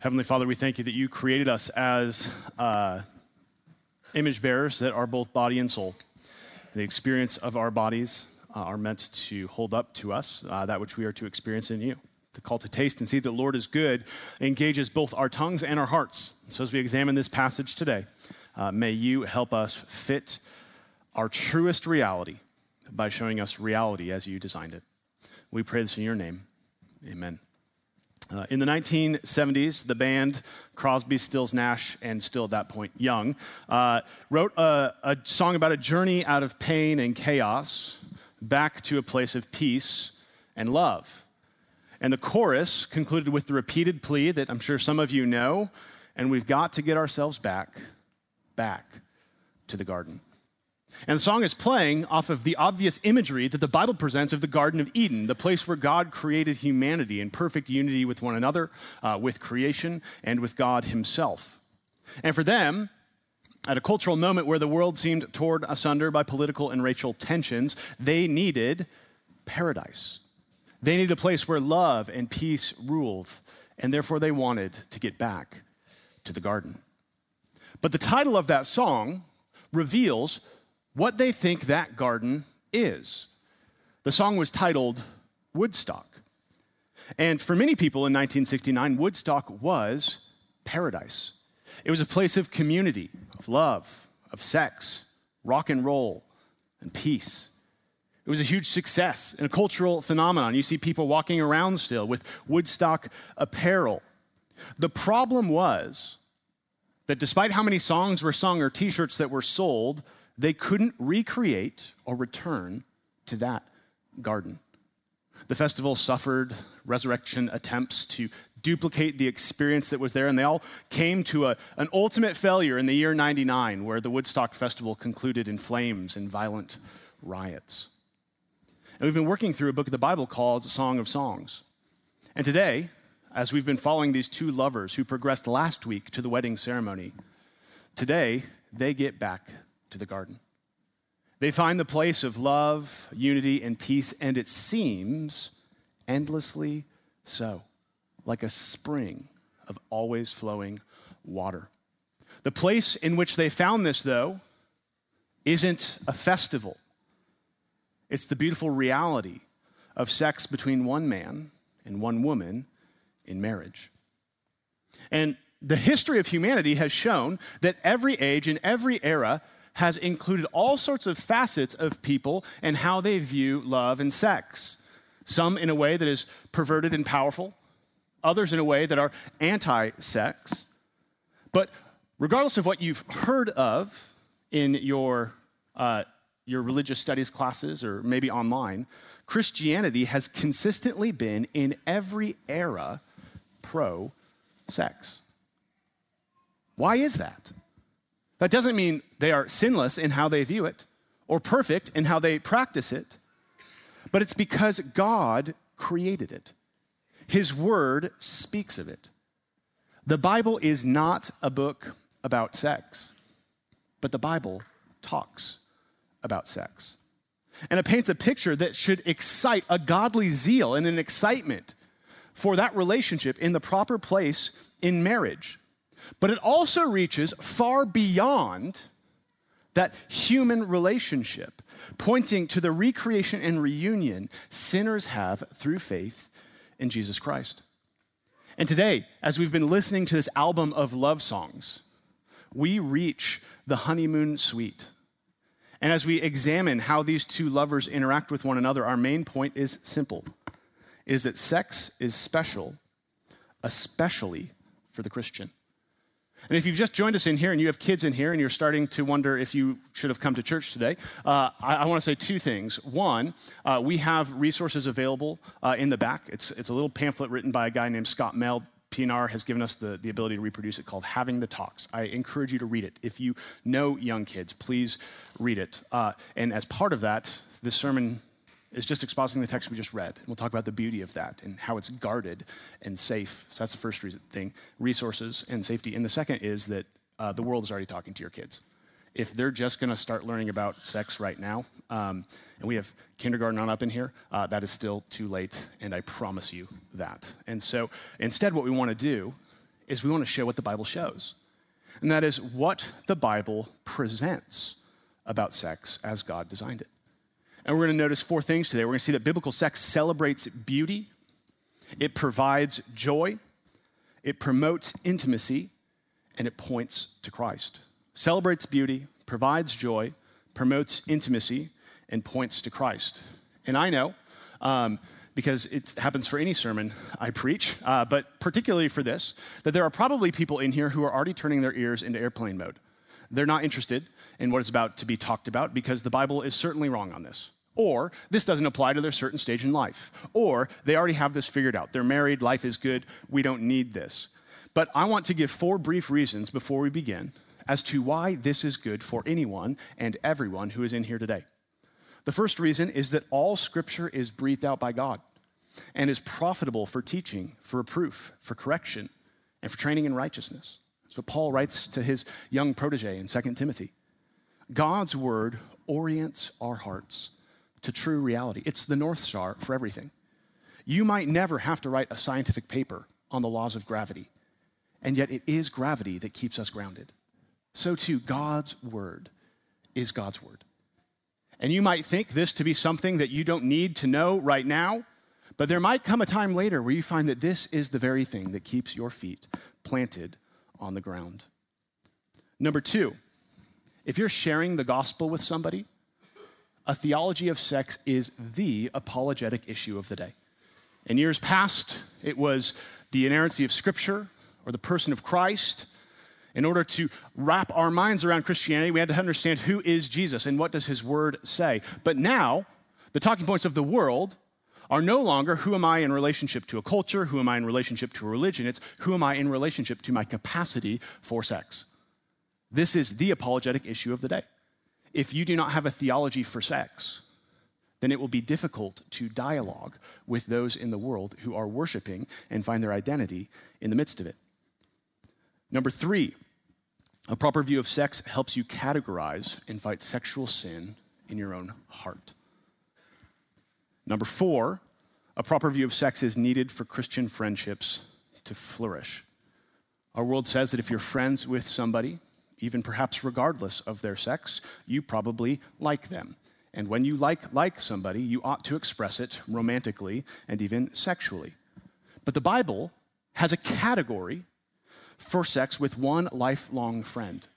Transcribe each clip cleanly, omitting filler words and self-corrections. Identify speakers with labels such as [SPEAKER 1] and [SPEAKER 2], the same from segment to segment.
[SPEAKER 1] Heavenly Father, we thank you that you created us as image bearers that are both body and soul. The experience of our bodies are meant to hold up to us that which we are to experience in you. The call to taste and see that the Lord is good engages both our tongues and our hearts. So as we examine this passage today, may you help us fit our truest reality by showing us reality as you designed it. We pray this in your name. Amen. In the 1970s, the band Crosby, Stills, Nash, and still at that point Young, wrote a song about a journey out of pain and chaos back to a place of peace and love. And the chorus concluded with the repeated plea that I'm sure some of you know, and we've got to get ourselves back to the garden. And the song is playing off of the obvious imagery that the Bible presents of the Garden of Eden, the place where God created humanity in perfect unity with one another, with creation, and with God himself. And for them, at a cultural moment where the world seemed torn asunder by political and racial tensions, they needed paradise. They needed a place where love and peace ruled, and therefore they wanted to get back to the garden. But the title of that song reveals what they think that garden is. The song was titled Woodstock. And for many people in 1969, Woodstock was paradise. It was a place of community, of love, of sex, rock and roll, and peace. It was a huge success and a cultural phenomenon. You see people walking around still with Woodstock apparel. The problem was that despite how many songs were sung or t-shirts that were sold, they couldn't recreate or return to that garden. The festival suffered resurrection attempts to duplicate the experience that was there, and they all came to an ultimate failure in the year 99, where the Woodstock Festival concluded in flames and violent riots. And we've been working through a book of the Bible called Song of Songs. And today, as we've been following these two lovers who progressed last week to the wedding ceremony, today they get back to the garden. They find the place of love, unity, and peace, and it seems endlessly so, like a spring of always flowing water. The place in which they found this, though, isn't a festival. It's the beautiful reality of sex between one man and one woman in marriage. And the history of humanity has shown that every age and every era has included all sorts of facets of people and how they view love and sex. Some in a way that is perverted and powerful, others in a way that are anti-sex. But regardless of what you've heard of in your religious studies classes or maybe online, Christianity has consistently been in every era pro-sex. Why is that? That doesn't mean they are sinless in how they view it or perfect in how they practice it, but it's because God created it. His word speaks of it. The Bible is not a book about sex, but the Bible talks about sex. And it paints a picture that should excite a godly zeal and an excitement for that relationship in the proper place in marriage. But it also reaches far beyond that human relationship, pointing to the recreation and reunion sinners have through faith in Jesus Christ. And today, as we've been listening to this album of love songs, we reach the honeymoon suite. And as we examine how these two lovers interact with one another, our main point is simple. It is that sex is special, especially for the Christian. And if you've just joined us in here and you have kids in here and you're starting to wonder if you should have come to church today, I want to say two things. One, we have resources available in the back. It's a little pamphlet written by a guy named Scott Mell. PNR has given us the ability to reproduce it, called Having the Talks. I encourage you to read it. If you know young kids, please read it. And as part of that, this sermon is just expositing the text we just read. And we'll talk about the beauty of that and how it's guarded and safe. So that's the first thing, resources and safety. And the second is that the world is already talking to your kids. If they're just going to start learning about sex right now, and we have kindergarten on up in here, that is still too late, and I promise you that. And so instead what we want to do is we want to show what the Bible shows. And that is what the Bible presents about sex as God designed it. And we're going to notice 4 things today. We're going to see that biblical sex celebrates beauty, it provides joy, it promotes intimacy, and it points to Christ. Celebrates beauty, provides joy, promotes intimacy, and points to Christ. And I know, because it happens for any sermon I preach, but particularly for this, that there are probably people in here who are already turning their ears into airplane mode. They're not interested in what is about to be talked about because the Bible is certainly wrong on this. Or this doesn't apply to their certain stage in life. Or they already have this figured out. They're married, life is good, we don't need this. But I want to give 4 brief reasons before we begin as to why this is good for anyone and everyone who is in here today. The first reason is that all Scripture is breathed out by God and is profitable for teaching, for reproof, for correction, and for training in righteousness. That's what Paul writes to his young protege in 2 Timothy. God's word orients our hearts to true reality. It's the North Star for everything. You might never have to write a scientific paper on the laws of gravity, and yet it is gravity that keeps us grounded. So too, God's word is God's word. And you might think this to be something that you don't need to know right now, but there might come a time later where you find that this is the very thing that keeps your feet planted on the ground. Number 2, if you're sharing the gospel with somebody, a theology of sex is the apologetic issue of the day. In years past, it was the inerrancy of Scripture or the person of Christ. In order to wrap our minds around Christianity, we had to understand who is Jesus and what does his word say. But now, the talking points of the world are no longer who am I in relationship to a culture, who am I in relationship to a religion, it's who am I in relationship to my capacity for sex. This is the apologetic issue of the day. If you do not have a theology for sex, then it will be difficult to dialogue with those in the world who are worshiping and find their identity in the midst of it. Number 3, a proper view of sex helps you categorize and fight sexual sin in your own heart. Number 4, a proper view of sex is needed for Christian friendships to flourish. Our world says that if you're friends with somebody, even perhaps regardless of their sex, you probably like them. And when you like somebody, you ought to express it romantically and even sexually. But the Bible has a category for sex with one lifelong friend.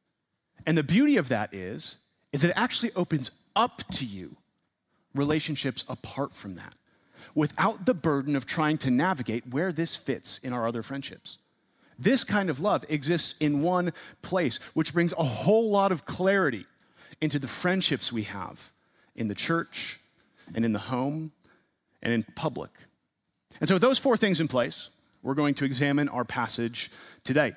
[SPEAKER 1] And the beauty of that is that it actually opens up to you relationships apart from that, without the burden of trying to navigate where this fits in our other friendships. This kind of love exists in one place, which brings a whole lot of clarity into the friendships we have in the church and in the home and in public. And so with those 4 things in place, we're going to examine our passage today.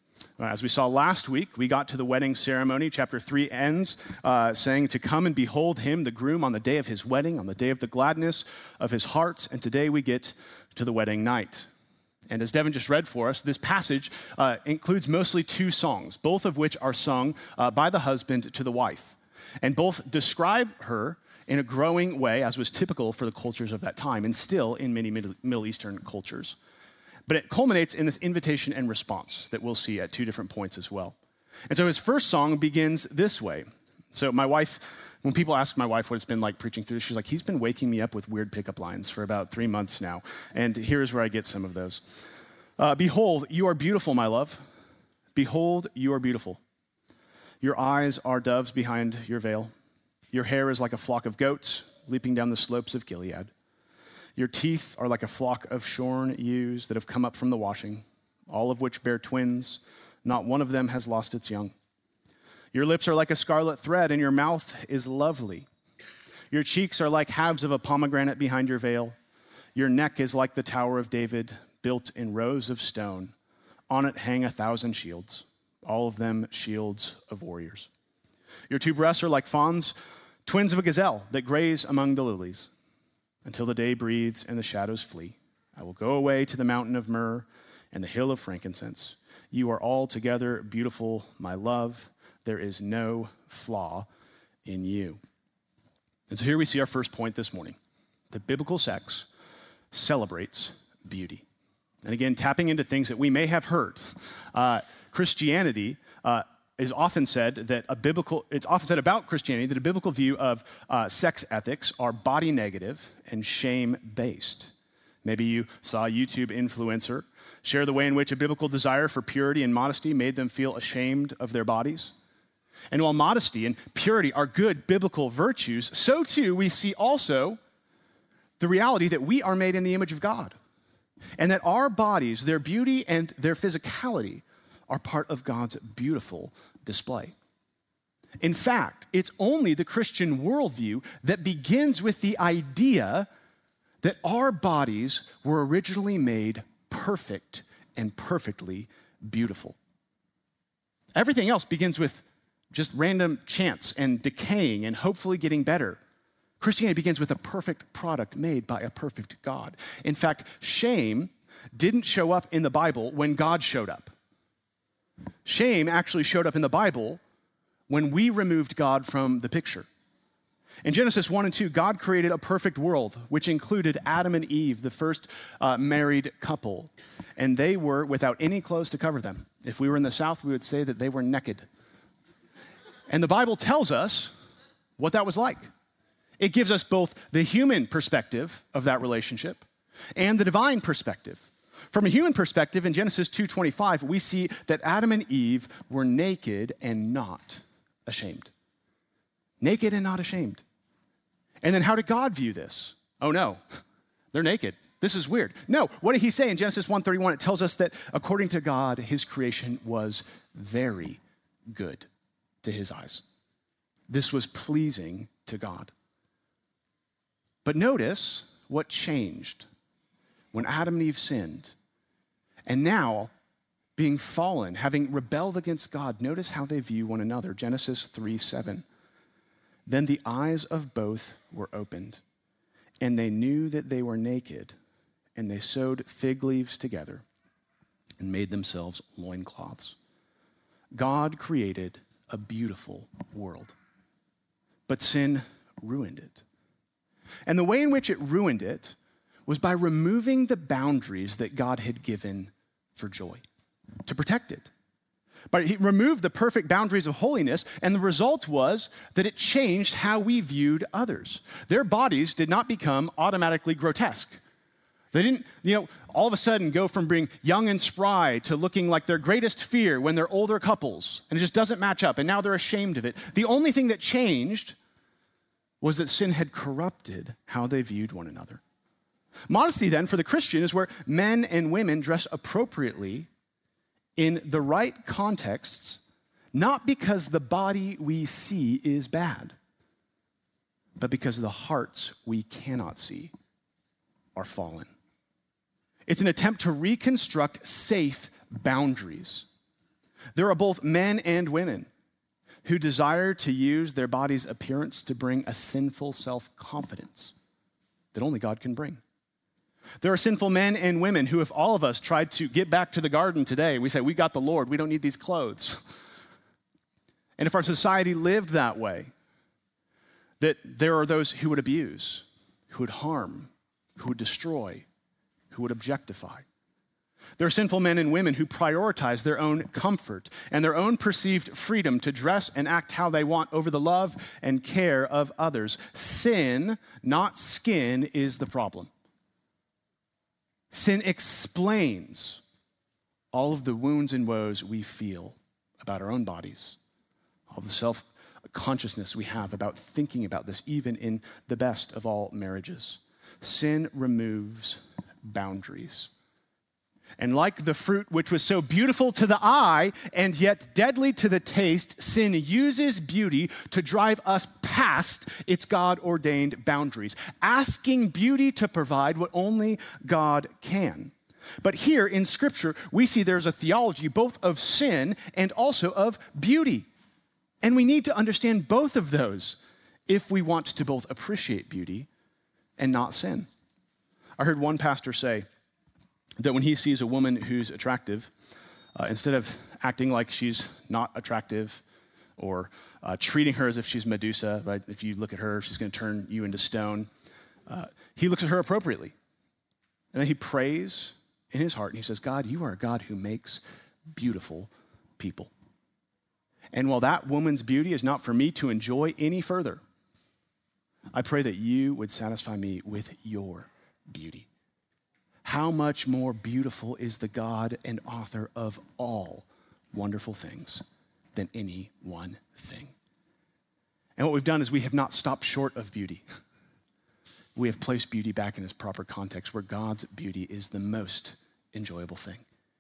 [SPEAKER 1] As we saw last week, we got to the wedding ceremony. Chapter 3 ends saying to come and behold him, the groom, on the day of his wedding, on the day of the gladness of his heart. And today we get to the wedding night. And as Devin just read for us, this passage includes mostly 2 songs, both of which are sung by the husband to the wife. And both describe her in a growing way, as was typical for the cultures of that time, and still in many Middle Eastern cultures. But it culminates in this invitation and response that we'll see at 2 different points as well. And so his first song begins this way. So my wife, when people ask my wife what it's been like preaching through this, she's like, he's been waking me up with weird pickup lines for about 3 months now. And here's where I get some of those. Behold, you are beautiful, my love. Behold, you are beautiful. Your eyes are doves behind your veil. Your hair is like a flock of goats leaping down the slopes of Gilead. Your teeth are like a flock of shorn ewes that have come up from the washing, all of which bear twins. Not one of them has lost its young. Your lips are like a scarlet thread, and your mouth is lovely. Your cheeks are like halves of a pomegranate behind your veil. Your neck is like the Tower of David, built in rows of stone. On it hang 1,000 shields, all of them shields of warriors. Your 2 breasts are like fawns, twins of a gazelle that graze among the lilies. Until the day breathes and the shadows flee, I will go away to the mountain of myrrh and the hill of frankincense. You are altogether beautiful, my love. There is no flaw in you. And so here we see our first point this morning. That biblical sex celebrates beauty. And again, tapping into things that we may have heard. Christianity is often said that it's often said about Christianity that a biblical view of sex ethics are body negative and shame based. Maybe you saw a YouTube influencer share the way in which a biblical desire for purity and modesty made them feel ashamed of their bodies. And while modesty and purity are good biblical virtues, so too we see also the reality that we are made in the image of God, and that our bodies, their beauty and their physicality, are part of God's beautiful display. In fact, it's only the Christian worldview that begins with the idea that our bodies were originally made perfect and perfectly beautiful. Everything else begins with just random chance and decaying and hopefully getting better. Christianity begins with a perfect product made by a perfect God. In fact, shame didn't show up in the Bible when God showed up. Shame actually showed up in the Bible when we removed God from the picture. In Genesis 1 and 2, God created a perfect world, which included Adam and Eve, the first married couple, and they were without any clothes to cover them. If we were in the South, we would say that they were naked. And the Bible tells us what that was like. It gives us both the human perspective of that relationship and the divine perspective. From a human perspective, in Genesis 2:25, we see that Adam and Eve were naked and not ashamed. Naked and not ashamed. And then how did God view this? Oh no, they're naked. This is weird. No, what did he say in Genesis 1:31? It tells us that according to God, his creation was very good to his eyes. This was pleasing to God. But notice what changed when Adam and Eve sinned. And now, being fallen, having rebelled against God, notice how they view one another. Genesis 3:7. Then the eyes of both were opened, and they knew that they were naked, and they sewed fig leaves together and made themselves loincloths. God created a beautiful world, but sin ruined it. And the way in which it ruined it was by removing the boundaries that God had given for joy, to protect it. But he removed the perfect boundaries of holiness, and the result was that it changed how we viewed others. Their bodies did not become automatically grotesque. They didn't, all of a sudden go from being young and spry to looking like their greatest fear when they're older couples, and it just doesn't match up, and now they're ashamed of it. The only thing that changed was that sin had corrupted how they viewed one another. Modesty, then, for the Christian is where men and women dress appropriately in the right contexts, not because the body we see is bad, but because the hearts we cannot see are fallen. It's an attempt to reconstruct safe boundaries. There are both men and women who desire to use their body's appearance to bring a sinful self-confidence that only God can bring. There are sinful men and women who, if all of us tried to get back to the garden today, we say, we got the Lord, we don't need these clothes. And if our society lived that way, that there are those who would abuse, who would harm, who would destroy, who would objectify. There are sinful men and women who prioritize their own comfort and their own perceived freedom to dress and act how they want over the love and care of others. Sin, not skin, is the problem. Sin explains all of the wounds and woes we feel about our own bodies, all the self-consciousness we have about thinking about this, even in the best of all marriages. Sin removes boundaries. And like the fruit which was so beautiful to the eye and yet deadly to the taste, sin uses beauty to drive us past its God-ordained boundaries, asking beauty to provide what only God can. But here in Scripture, we see there's a theology both of sin and also of beauty. And we need to understand both of those if we want to both appreciate beauty and not sin. I heard one pastor say that when he sees a woman who's attractive, instead of acting like she's not attractive or treating her as if she's Medusa, right? If you look at her, she's going to turn you into stone. He looks at her appropriately. And then he prays in his heart, and he says, God, you are a God who makes beautiful people. And while that woman's beauty is not for me to enjoy any further, I pray that you would satisfy me with your beauty. How much more beautiful is the God and author of all wonderful things than any one thing? And what we've done is we have not stopped short of beauty. We have placed beauty back in its proper context, where God's beauty is the most enjoyable thing.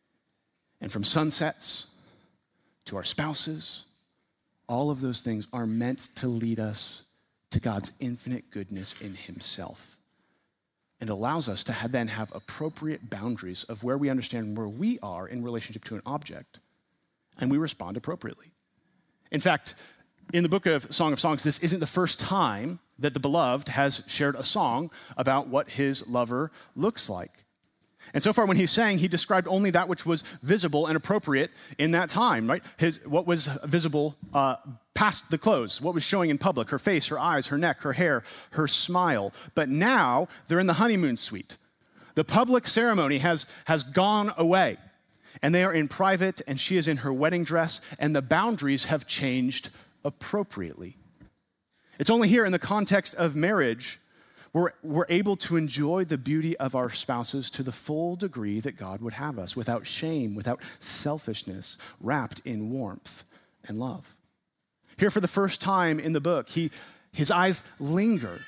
[SPEAKER 1] And from sunsets to our spouses, all of those things are meant to lead us to God's infinite goodness in himself, and allows us to then have appropriate boundaries of where we understand where we are in relationship to an object, and we respond appropriately. In fact, in the book of Song of Songs, this isn't the first time that the beloved has shared a song about what his lover looks like. And so far when he sang, he described only that which was visible and appropriate in that time, right? What was visible past the clothes, what was showing in public, her face, her eyes, her neck, her hair, her smile. But now they're in the honeymoon suite. The public ceremony has gone away, and they are in private, and she is in her wedding dress, and the boundaries have changed appropriately. It's only here in the context of marriage we're able to enjoy the beauty of our spouses to the full degree that God would have us, without shame, without selfishness, wrapped in warmth and love. Here for the first time in the book, his eyes linger,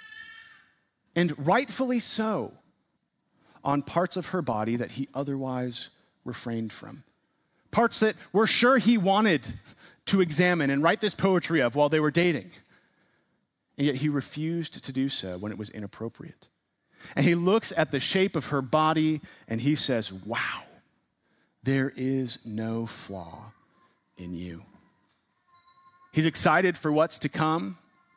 [SPEAKER 1] and rightfully so, on parts of her body that he otherwise refrained from. Parts that we're sure he wanted to examine and write this poetry of while they were dating. And yet he refused to do so when it was inappropriate. And he looks at the shape of her body and he says, wow, there is no flaw in you. He's excited for what's to come,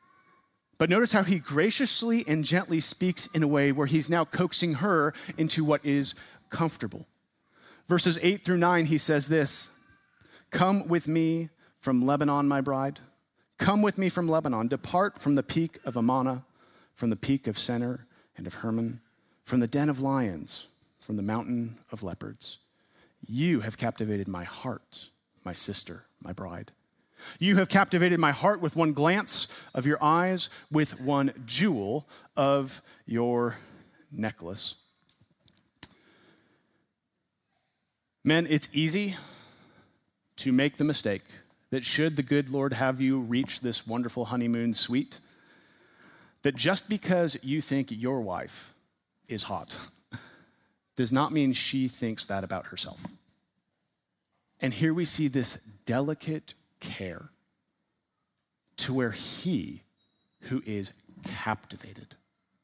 [SPEAKER 1] but notice how he graciously and gently speaks in a way where he's now coaxing her into what is comfortable. Verses 8 through 9, he says this, come with me from Lebanon, my bride. Come with me from Lebanon, depart from the peak of Amana, from the peak of Senir and of Hermon, from the den of lions, from the mountain of leopards. You have captivated my heart, my sister, my bride. You have captivated my heart with one glance of your eyes, with one jewel of your necklace. Men, it's easy to make the mistake that should the good Lord have you reach this wonderful honeymoon suite, that just because you think your wife is hot does not mean she thinks that about herself. And here we see this delicate care to where he, who is captivated,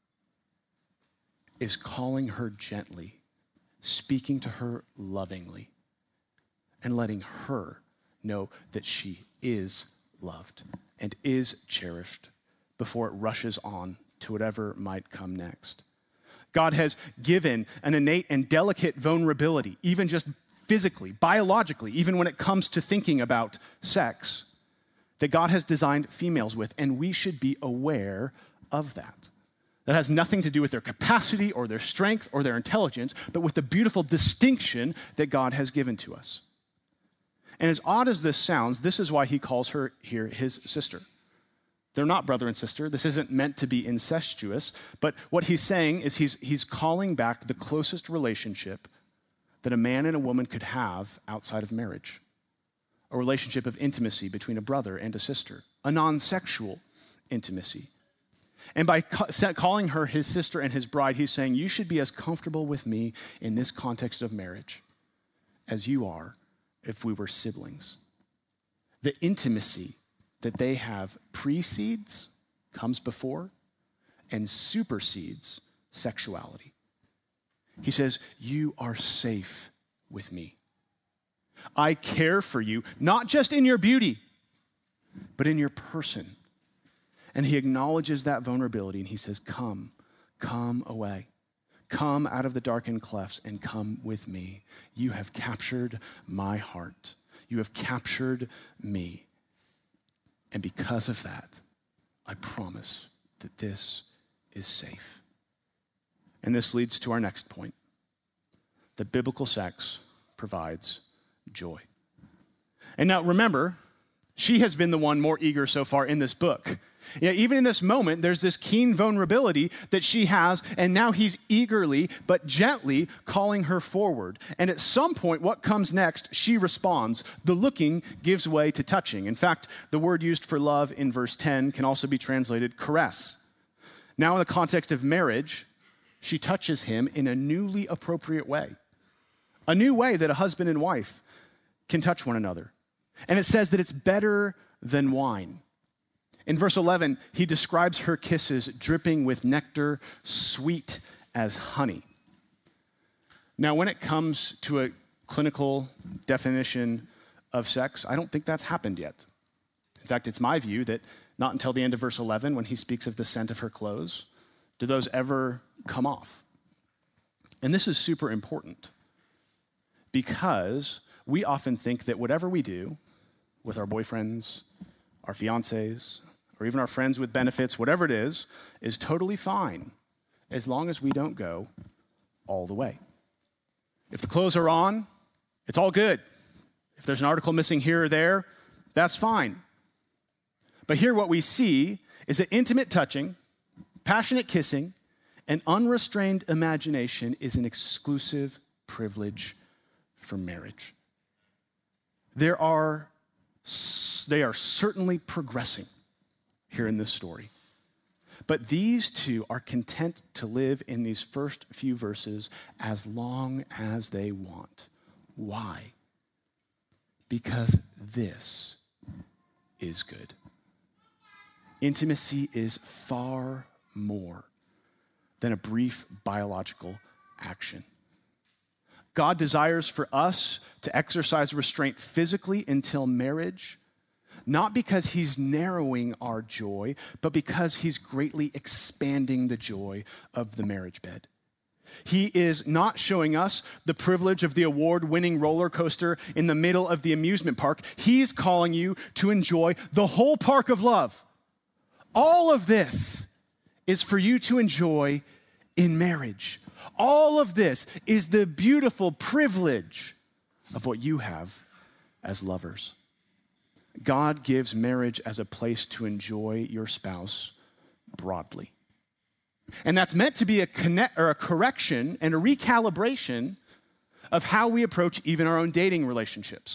[SPEAKER 1] is calling her gently, speaking to her lovingly, and letting her know that she is loved and is cherished before it rushes on to whatever might come next. God has given an innate and delicate vulnerability, even just physically, biologically, even when it comes to thinking about sex, that God has designed females with, and we should be aware of that. That has nothing to do with their capacity or their strength or their intelligence, but with the beautiful distinction that God has given to us. And as odd as this sounds, this is why he calls her here his sister. They're not brother and sister. This isn't meant to be incestuous, but what he's saying is he's calling back the closest relationship that a man and a woman could have outside of marriage. A relationship of intimacy between a brother and a sister, a non-sexual intimacy. And by calling her his sister and his bride, he's saying, you should be as comfortable with me in this context of marriage as you are if we were siblings. The intimacy that they have precedes, comes before, and supersedes sexuality. He says, you are safe with me. I care for you, not just in your beauty, but in your person. And he acknowledges that vulnerability and he says, come away. Come out of the darkened clefts and come with me. You have captured my heart. You have captured me. And because of that, I promise that this is safe. And this leads to our next point, that biblical sex provides joy. And now remember, she has been the one more eager so far in this book. Yeah, even in this moment, there's this keen vulnerability that she has, and now he's eagerly but gently calling her forward. And at some point, what comes next, she responds. The looking gives way to touching. In fact, the word used for love in verse 10 can also be translated caress. Now in the context of marriage, she touches him in a newly appropriate way. A new way that a husband and wife can touch one another. And it says that it's better than wine. In verse 11, he describes her kisses dripping with nectar, sweet as honey. Now, when it comes to a clinical definition of sex, I don't think that's happened yet. In fact, it's my view that not until the end of verse 11, when he speaks of the scent of her clothes, do those ever come off. And this is super important because we often think that whatever we do with our boyfriends, our fiancés, or even our friends with benefits, whatever it is totally fine as long as we don't go all the way. If the clothes are on, it's all good. If there's an article missing here or there, that's fine. But here what we see is that intimate touching, passionate kissing, and unrestrained imagination is an exclusive privilege for marriage. They are certainly progressing here in this story. But these two are content to live in these first few verses as long as they want. Why? Because this is good. Intimacy is far more than a brief biological action. God desires for us to exercise restraint physically until marriage, not because he's narrowing our joy, but because he's greatly expanding the joy of the marriage bed. He is not showing us the privilege of the award-winning roller coaster in the middle of the amusement park. He's calling you to enjoy the whole park of love. All of this is for you to enjoy in marriage. All of this is the beautiful privilege of what you have as lovers. God gives marriage as a place to enjoy your spouse broadly. And that's meant to be a correction and a recalibration of how we approach even our own dating relationships.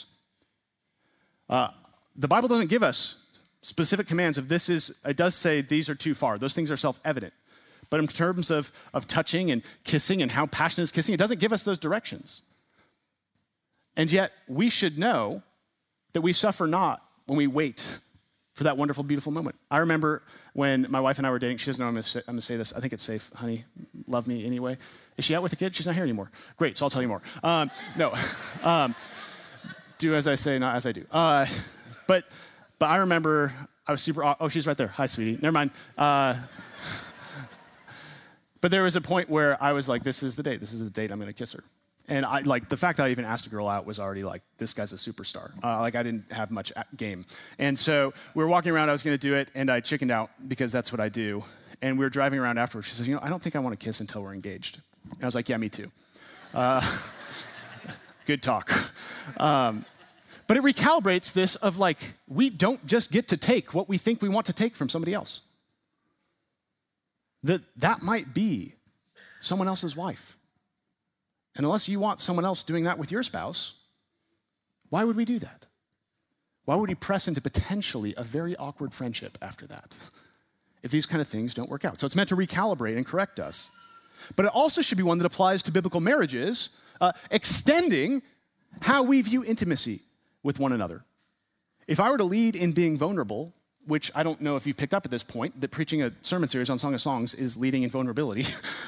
[SPEAKER 1] The Bible doesn't give us specific commands of it does say these are too far. Those things are self-evident. But in terms of touching and kissing and how passionate is kissing, it doesn't give us those directions. And yet we should know that we suffer not when we wait for that wonderful, beautiful moment. I remember when my wife and I were dating. She doesn't know I'm going to say this. I think it's safe, honey. Love me anyway. Is she out with the kid? She's not here anymore. Great, so I'll tell you more. Do as I say, not as I do. But I remember I was super, she's right there. Hi, sweetie. Never mind. But there was a point where I was like, this is the date. This is the date I'm going to kiss her. And the fact that I even asked a girl out was already like, this guy's a superstar. I didn't have much game. And so we were walking around, I was going to do it, and I chickened out because that's what I do. And we were driving around afterwards. She says, I don't think I want to kiss until we're engaged. And I was like, yeah, me too. Good talk. But it recalibrates this of we don't just get to take what we think we want to take from somebody else. That might be someone else's wife. And unless you want someone else doing that with your spouse, why would we do that? Why would we press into potentially a very awkward friendship after that if these kind of things don't work out? So it's meant to recalibrate and correct us. But it also should be one that applies to biblical marriages, extending how we view intimacy with one another. If I were to lead in being vulnerable, which I don't know if you've picked up at this point, that preaching a sermon series on Song of Songs is leading in vulnerability.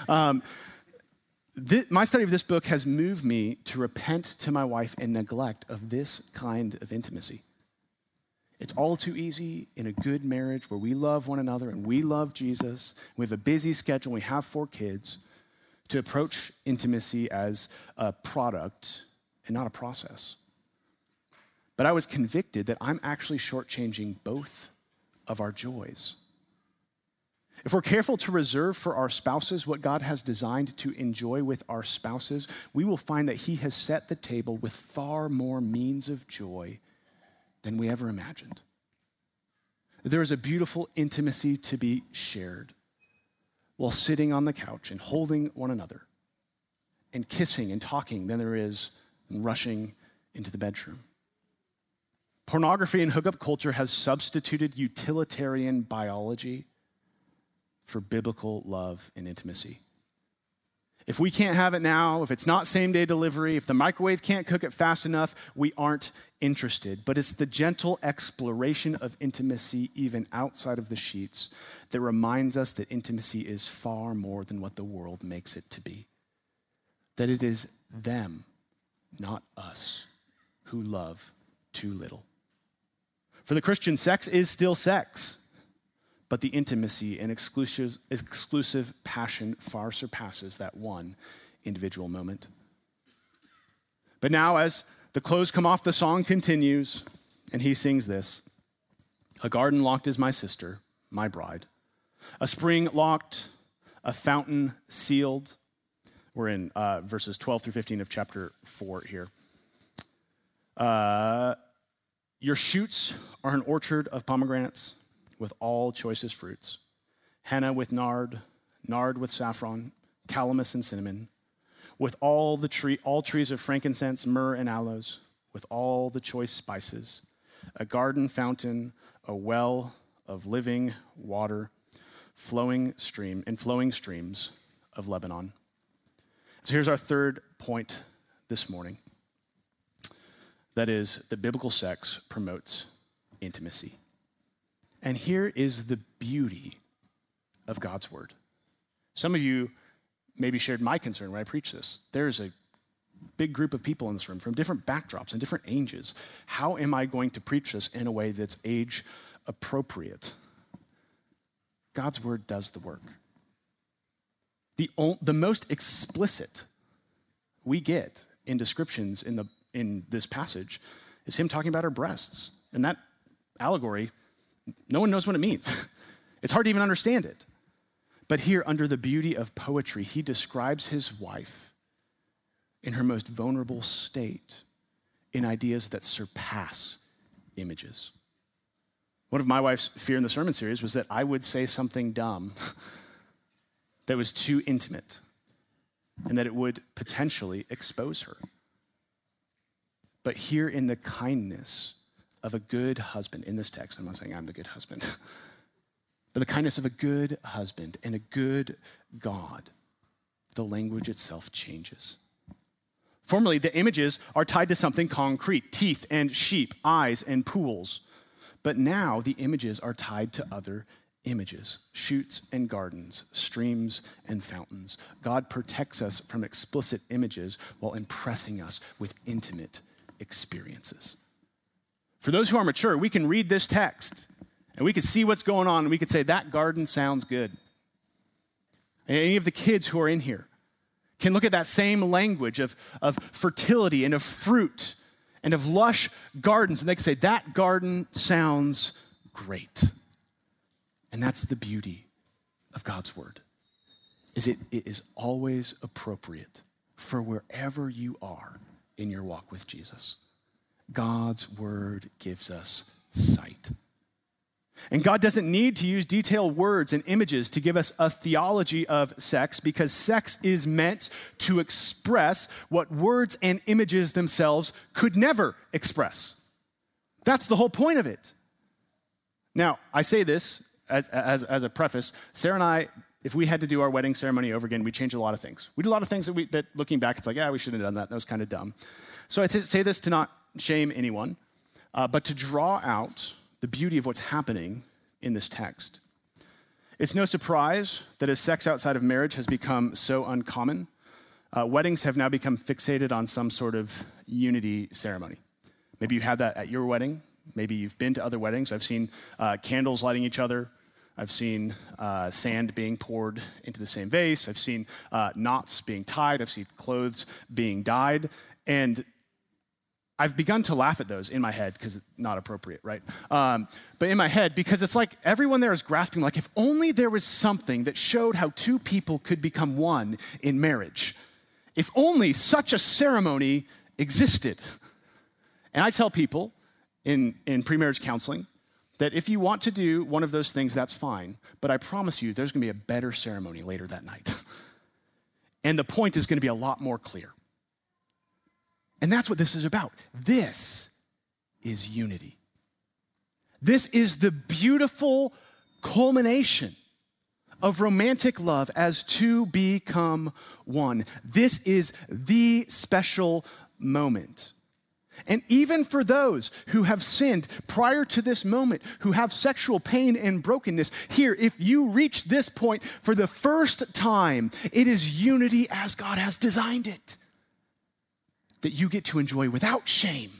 [SPEAKER 1] My study of this book has moved me to repent to my wife in neglect of this kind of intimacy. It's all too easy in a good marriage where we love one another and we love Jesus. We have a busy schedule, we have 4 kids, to approach intimacy as a product and not a process. But I was convicted that I'm actually shortchanging both of our joys. If we're careful to reserve for our spouses what God has designed to enjoy with our spouses, we will find that he has set the table with far more means of joy than we ever imagined. There is a beautiful intimacy to be shared while sitting on the couch and holding one another and kissing and talking than there is rushing into the bedroom. Pornography and hookup culture has substituted utilitarian biology for biblical love and intimacy. If we can't have it now, if it's not same-day delivery, if the microwave can't cook it fast enough, we aren't interested. But it's the gentle exploration of intimacy, even outside of the sheets, that reminds us that intimacy is far more than what the world makes it to be. That it is them, not us, who love too little. For the Christian, sex is still sex. But the intimacy and exclusive passion far surpasses that one individual moment. But now, as the clothes come off, the song continues, and he sings this. A garden locked is my sister, my bride. A spring locked, a fountain sealed. We're in verses 12 through 15 of chapter 4 here. Your shoots are an orchard of pomegranates with all choicest fruits, henna with nard, nard with saffron, calamus and cinnamon, with all trees of frankincense, myrrh, and aloes, with all the choice spices, a garden fountain, a well of living water, flowing streams of Lebanon. So here's our third point this morning. That is, that biblical sex promotes intimacy. And here is the beauty of God's word. Some of you maybe shared my concern when I preached this. There's a big group of people in this room from different backdrops and different ages. How am I going to preach this in a way that's age appropriate? God's word does the work. The most explicit we get in descriptions in this passage is him talking about her breasts. And that allegory, no one knows what it means. It's hard to even understand it. But here, under the beauty of poetry, he describes his wife in her most vulnerable state in ideas that surpass images. One of my wife's fear in the sermon series was that I would say something dumb that was too intimate and that it would potentially expose her. But here in the kindness of a good husband, in this text, I'm not saying I'm the good husband, but the kindness of a good husband and a good God, the language itself changes. Formerly, the images are tied to something concrete, teeth and sheep, eyes and pools. But now the images are tied to other images, shoots and gardens, streams and fountains. God protects us from explicit images while impressing us with intimate experiences. For those who are mature, we can read this text and we can see what's going on and we could say, that garden sounds good. And any of the kids who are in here can look at that same language of fertility and of fruit and of lush gardens, and they can say, that garden sounds great. And that's the beauty of God's word, is it is always appropriate for wherever you are in your walk with Jesus. God's word gives us sight. And God doesn't need to use detailed words and images to give us a theology of sex, because sex is meant to express what words and images themselves could never express. That's the whole point of it. Now, I say this as a preface. Sarah and I, if we had to do our wedding ceremony over again, we'd change a lot of things. We did a lot of things that looking back, it's like, yeah, we shouldn't have done that. That was kind of dumb. So I say this to not shame anyone, but to draw out the beauty of what's happening in this text. It's no surprise that as sex outside of marriage has become so uncommon, weddings have now become fixated on some sort of unity ceremony. Maybe you had that at your wedding. Maybe you've been to other weddings. I've seen candles lighting each other. I've seen sand being poured into the same vase. I've seen knots being tied. I've seen clothes being dyed. And I've begun to laugh at those in my head because it's not appropriate, right? But in my head, because it's like everyone there is grasping, like if only there was something that showed how two people could become one in marriage. If only such a ceremony existed. And I tell people in pre-marriage counseling that if you want to do one of those things, that's fine. But I promise you, there's going to be a better ceremony later that night. And the point is going to be a lot more clear. And that's what this is about. This is unity. This is the beautiful culmination of romantic love as two become one. This is the special moment. And even for those who have sinned prior to this moment, who have sexual pain and brokenness, here, if you reach this point for the first time, it is unity as God has designed it, that you get to enjoy without shame,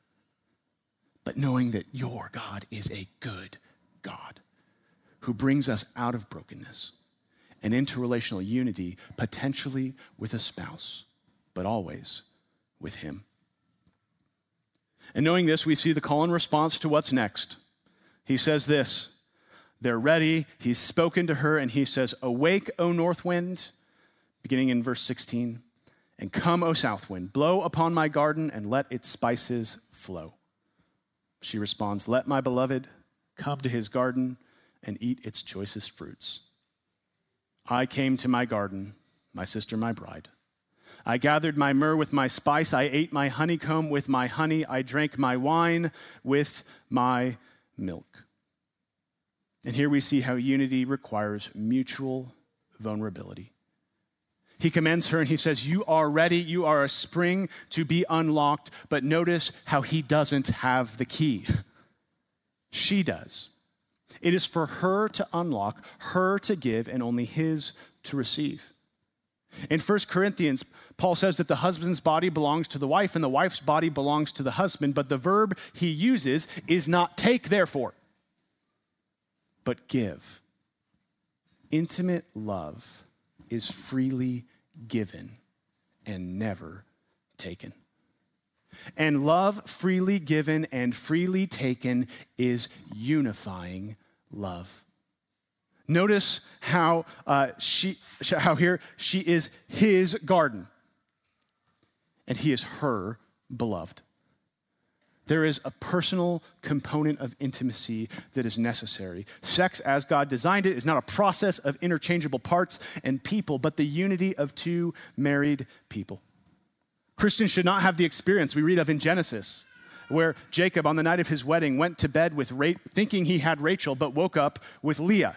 [SPEAKER 1] but knowing that your God is a good God who brings us out of brokenness and into relational unity, potentially with a spouse, but always with him. And knowing this, we see the call and response to what's next. He says this, they're ready, he's spoken to her, and he says, "Awake, O north wind," beginning in verse 16, "and come, O south wind, blow upon my garden and let its spices flow." She responds, "Let my beloved come to his garden and eat its choicest fruits. I came to my garden, my sister, my bride. I gathered my myrrh with my spice. I ate my honeycomb with my honey. I drank my wine with my milk." And here we see how unity requires mutual vulnerability. He commends her and he says, "You are ready. You are a spring to be unlocked." But notice how he doesn't have the key. She does. It is for her to unlock, her to give, and only his to receive. In 1 Corinthians, Paul says that the husband's body belongs to the wife and the wife's body belongs to the husband, but the verb he uses is not take, therefore, but give. Intimate love is freely given and never taken. And love freely given and freely taken is unifying love. Notice how here she is his garden and he is her beloved. There is a personal component of intimacy that is necessary. Sex, as God designed it, is not a process of interchangeable parts and people, but the unity of two married people. Christians should not have the experience we read of in Genesis, where Jacob, on the night of his wedding, went to bed with thinking he had Rachel, but woke up with Leah.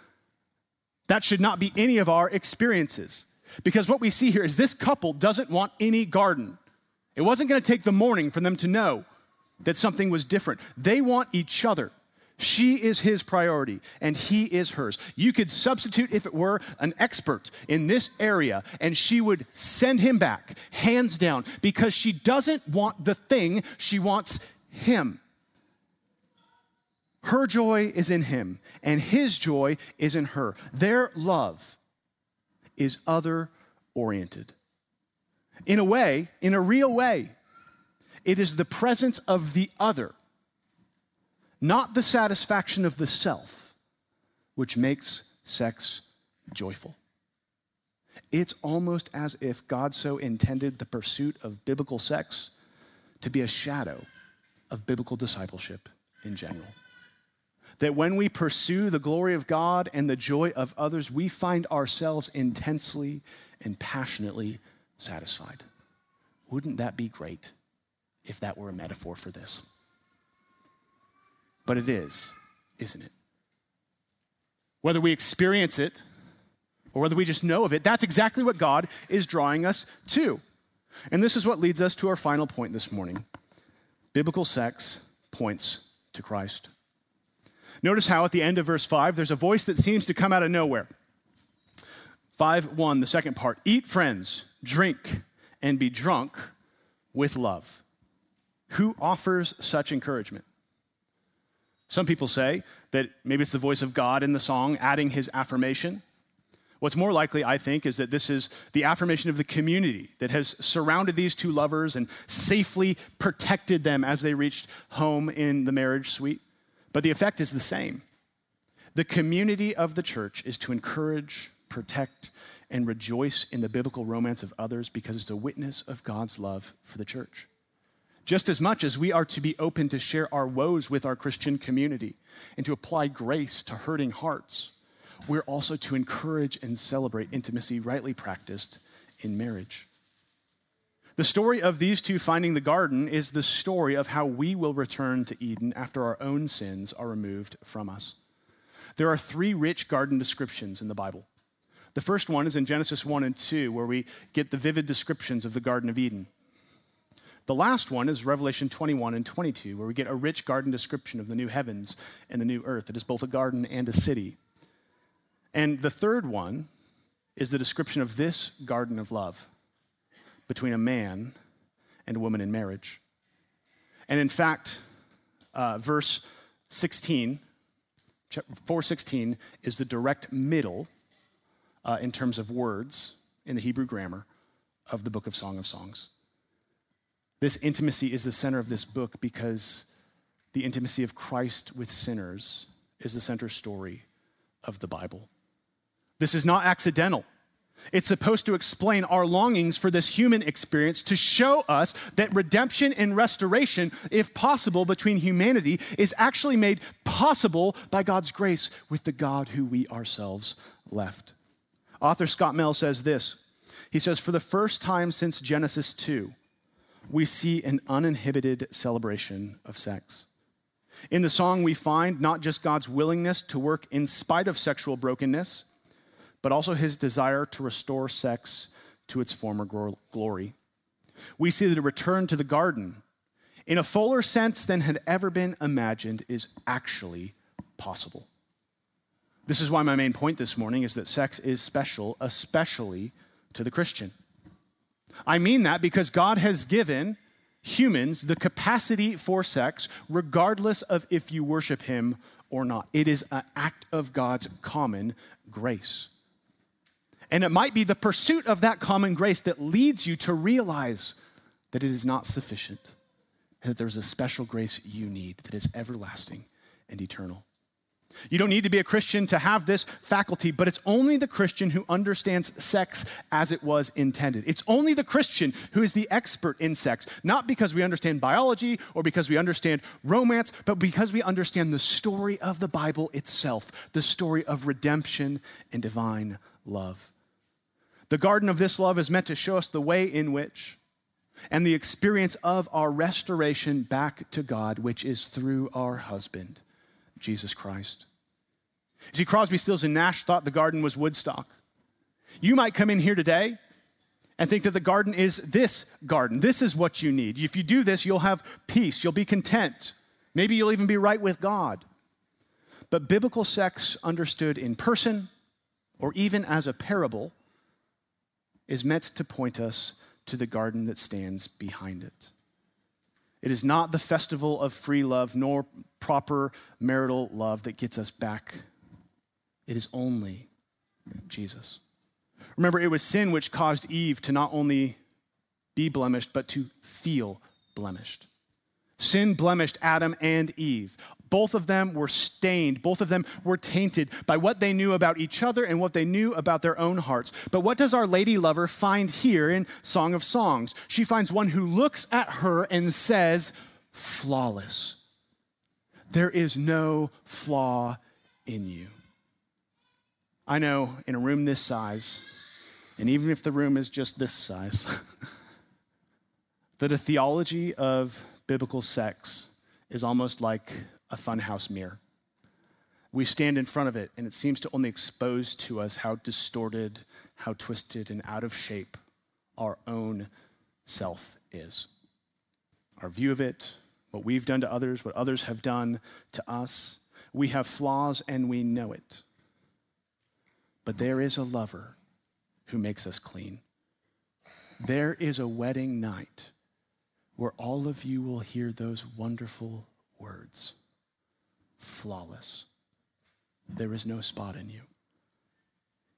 [SPEAKER 1] That should not be any of our experiences, because what we see here is this couple doesn't want any garden. It wasn't going to take the morning for them to know that something was different. They want each other. She is his priority, and he is hers. You could substitute, if it were, an expert in this area, and she would send him back, hands down, because she doesn't want the thing, she wants him. Her joy is in him, and his joy is in her. Their love is other-oriented. In a way, in a real way, it is the presence of the other, not the satisfaction of the self, which makes sex joyful. It's almost as if God so intended the pursuit of biblical sex to be a shadow of biblical discipleship in general. That when we pursue the glory of God and the joy of others, we find ourselves intensely and passionately satisfied. Wouldn't that be great if that were a metaphor for this? But it is, isn't it? Whether we experience it or whether we just know of it, that's exactly what God is drawing us to. And this is what leads us to our final point this morning. Biblical sex points to Christ. Notice how at the end of verse 5, there's a voice that seems to come out of nowhere. 5:1, the second part. "Eat, friends, drink, and be drunk with love." Who offers such encouragement? Some people say that maybe it's the voice of God in the song adding his affirmation. What's more likely, I think, is that this is the affirmation of the community that has surrounded these two lovers and safely protected them as they reached home in the marriage suite. But the effect is the same. The community of the church is to encourage, protect, and rejoice in the biblical romance of others because it's a witness of God's love for the church. Just as much as we are to be open to share our woes with our Christian community and to apply grace to hurting hearts, we're also to encourage and celebrate intimacy rightly practiced in marriage. The story of these two finding the garden is the story of how we will return to Eden after our own sins are removed from us. There are three rich garden descriptions in the Bible. The first one is in Genesis 1 and 2, where we get the vivid descriptions of the Garden of Eden. The last one is Revelation 21 and 22, where we get a rich garden description of the new heavens and the new earth. It is both a garden and a city. And the third one is the description of this garden of love between a man and a woman in marriage. And in fact, verse 16, 4:16 is the direct middle in terms of words in the Hebrew grammar of the book of Song of Songs. This intimacy is the center of this book because the intimacy of Christ with sinners is the center story of the Bible. This is not accidental. It's supposed to explain our longings for this human experience to show us that redemption and restoration, if possible, between humanity is actually made possible by God's grace with the God who we ourselves left. Author Scott Mell says this. He says, for the first time since Genesis 2, we see an uninhibited celebration of sex. In the song, we find not just God's willingness to work in spite of sexual brokenness, but also his desire to restore sex to its former glory. We see that a return to the garden, in a fuller sense than had ever been imagined, is actually possible. This is why my main point this morning is that sex is special, especially to the Christian. I mean that because God has given humans the capacity for sex, regardless of if you worship him or not. It is an act of God's common grace. And it might be the pursuit of that common grace that leads you to realize that it is not sufficient and that there's a special grace you need that is everlasting and eternal. You don't need to be a Christian to have this faculty, but it's only the Christian who understands sex as it was intended. It's only the Christian who is the expert in sex, not because we understand biology or because we understand romance, but because we understand the story of the Bible itself, the story of redemption and divine love. The garden of this love is meant to show us the way in which and the experience of our restoration back to God, which is through our husband, Jesus Christ. See, Crosby, Stills, and Nash thought the garden was Woodstock. You might come in here today and think that the garden is this garden. This is what you need. If you do this, you'll have peace. You'll be content. Maybe you'll even be right with God. But biblical sex, understood in person or even as a parable, is meant to point us to the garden that stands behind it. It is not the festival of free love nor proper marital love that gets us back. It is only Jesus. Remember, it was sin which caused Eve to not only be blemished, but to feel blemished. Sin blemished Adam and Eve. Both of them were stained. Both of them were tainted by what they knew about each other and what they knew about their own hearts. But what does our lady lover find here in Song of Songs? She finds one who looks at her and says, flawless. There is no flaw in you. I know in a room this size, and even if the room is just this size, that a theology of biblical sex is almost like a funhouse mirror. We stand in front of it, and it seems to only expose to us how distorted, how twisted, and out of shape our own self is. Our view of it, what we've done to others, what others have done to us. We have flaws, and we know it. But there is a lover who makes us clean. There is a wedding night where all of you will hear those wonderful words. Flawless. There is no spot in you.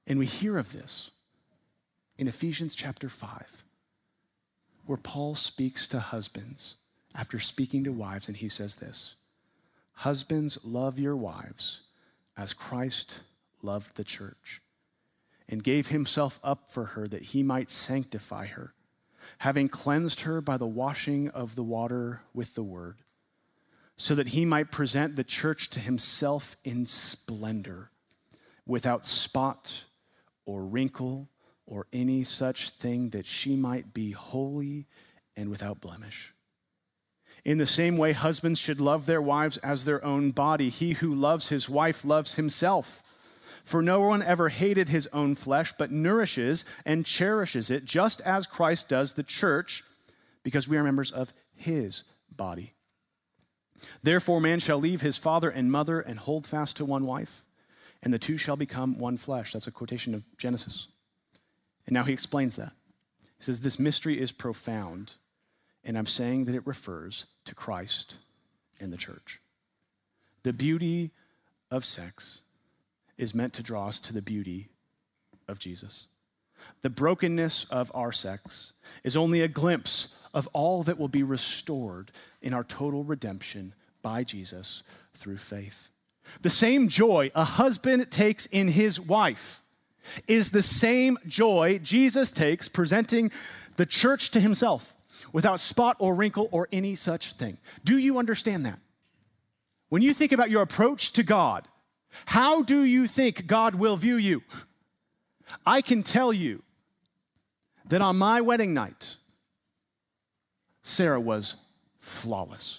[SPEAKER 1] And we hear of this in Ephesians chapter 5, where Paul speaks to husbands after speaking to wives, and he says this: husbands, love your wives as Christ loved the church and gave himself up for her that he might sanctify her, having cleansed her by the washing of the water with the word, so that he might present the church to himself in splendor, without spot or wrinkle or any such thing, that she might be holy and without blemish. In the same way, husbands should love their wives as their own body. He who loves his wife loves himself. For no one ever hated his own flesh, but nourishes and cherishes it, just as Christ does the church, because we are members of his body. Therefore, man shall leave his father and mother and hold fast to one wife, and the two shall become one flesh. That's a quotation of Genesis. And now he explains that. He says, this mystery is profound, and I'm saying that it refers to Christ and the church. The beauty of sex is meant to draw us to the beauty of Jesus. The brokenness of our sex is only a glimpse of all that will be restored in our total redemption by Jesus through faith. The same joy a husband takes in his wife is the same joy Jesus takes presenting the church to himself without spot or wrinkle or any such thing. Do you understand that? When you think about your approach to God, how do you think God will view you? I can tell you that on my wedding night, Sarah was flawless.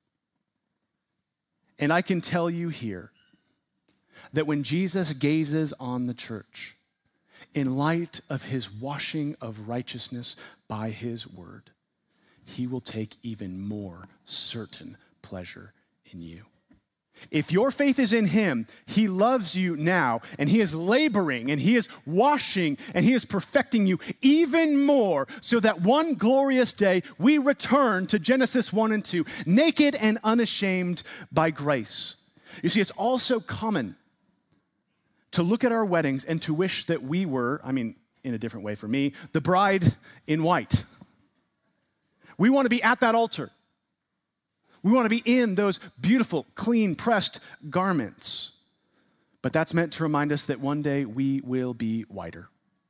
[SPEAKER 1] And I can tell you here that when Jesus gazes on the church, in light of his washing of righteousness by his word, he will take even more certain pleasure in you. If your faith is in him, he loves you now, and he is laboring, and he is washing, and he is perfecting you even more, so that one glorious day we return to Genesis 1 and 2, naked and unashamed by grace. You see, it's also common to look at our weddings and to wish that we were, in a different way for me, the bride in white. We want to be at that altar. We want to be in those beautiful, clean, pressed garments. But that's meant to remind us that one day we will be whiter.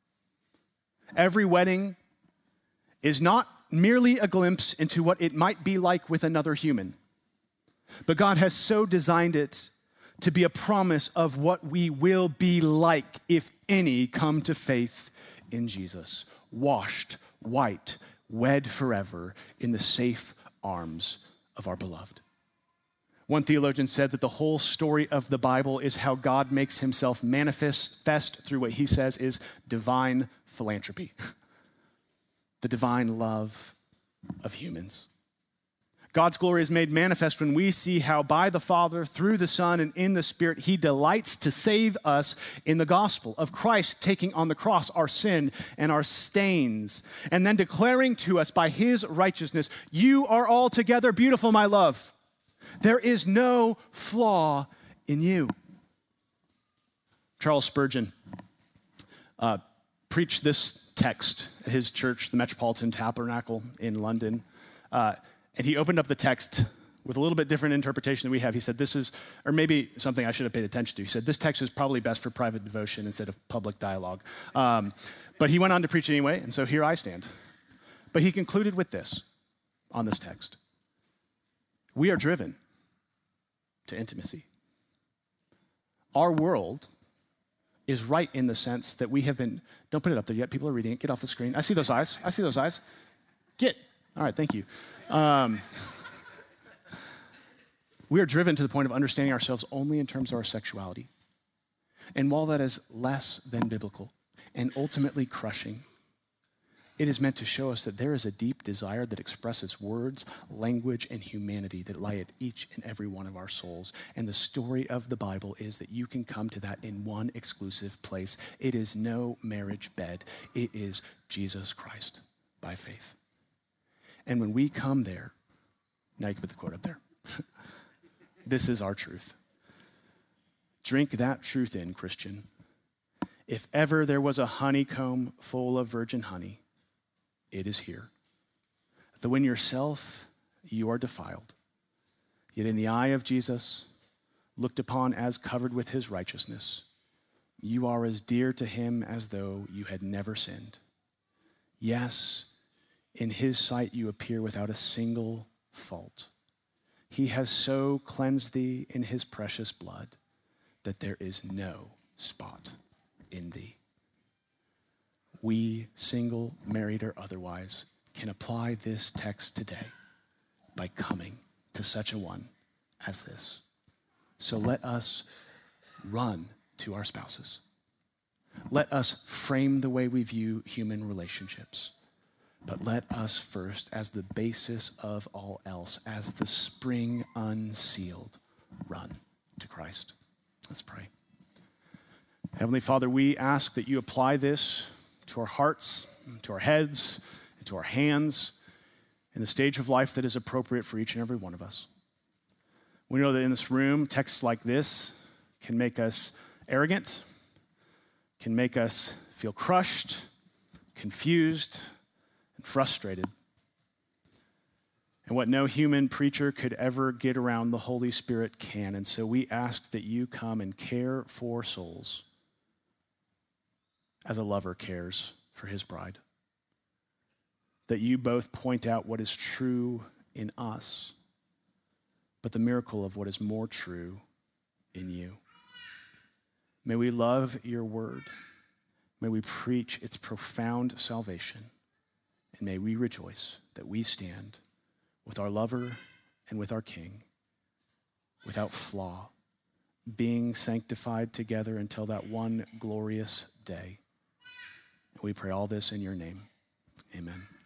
[SPEAKER 1] Every wedding is not merely a glimpse into what it might be like with another human, but God has so designed it to be a promise of what we will be like if any come to faith in Jesus, washed, white, wed forever in the safe arms of our beloved. One theologian said that the whole story of the Bible is how God makes himself manifest through what he says is divine philanthropy, the divine love of humans. God's glory is made manifest when we see how by the Father, through the Son, and in the Spirit, he delights to save us in the gospel of Christ taking on the cross our sin and our stains, and then declaring to us by his righteousness, you are altogether beautiful, my love. There is no flaw in you. Charles Spurgeon preached this text at his church, the Metropolitan Tabernacle in London. And he opened up the text with a little bit different interpretation than we have. He said, this is, or maybe something I should have paid attention to. He said, this text is probably best for private devotion instead of public dialogue. But he went on to preach anyway, and so here I stand. But he concluded with this on this text. We are driven to intimacy. Our world is right in the sense that we have been, don't put it up there yet, people are reading it, get off the screen. I see those eyes, all right, thank you. We are driven to the point of understanding ourselves only in terms of our sexuality. And while that is less than biblical and ultimately crushing, it is meant to show us that there is a deep desire that expresses words, language, and humanity that lie at each and every one of our souls. And the story of the Bible is that you can come to that in one exclusive place. It is no marriage bed. It is Jesus Christ by faith. And when we come there, now you can put the quote up there. This is our truth. Drink that truth in, Christian. If ever there was a honeycomb full of virgin honey, it is here. Though in yourself you are defiled, yet in the eye of Jesus, looked upon as covered with his righteousness, you are as dear to him as though you had never sinned. Yes, in his sight you appear without a single fault. He has so cleansed thee in his precious blood that there is no spot in thee. We, single, married, or otherwise, can apply this text today by coming to such a one as this. So let us run to our spouses. Let us frame the way we view human relationships. But let us first, as the basis of all else, as the spring unsealed, run to Christ. Let's pray. Heavenly Father, we ask that you apply this to our hearts, to our heads, and to our hands in the stage of life that is appropriate for each and every one of us. We know that in this room, texts like this can make us arrogant, can make us feel crushed, confused, and frustrated. And what no human preacher could ever get around, the Holy Spirit can. And so we ask that you come and care for souls as a lover cares for his bride. That you both point out what is true in us, but the miracle of what is more true in you. May we love your word. May we preach its profound salvation. And may we rejoice that we stand with our lover and with our King without flaw, being sanctified together until that one glorious day. And we pray all this in your name. Amen.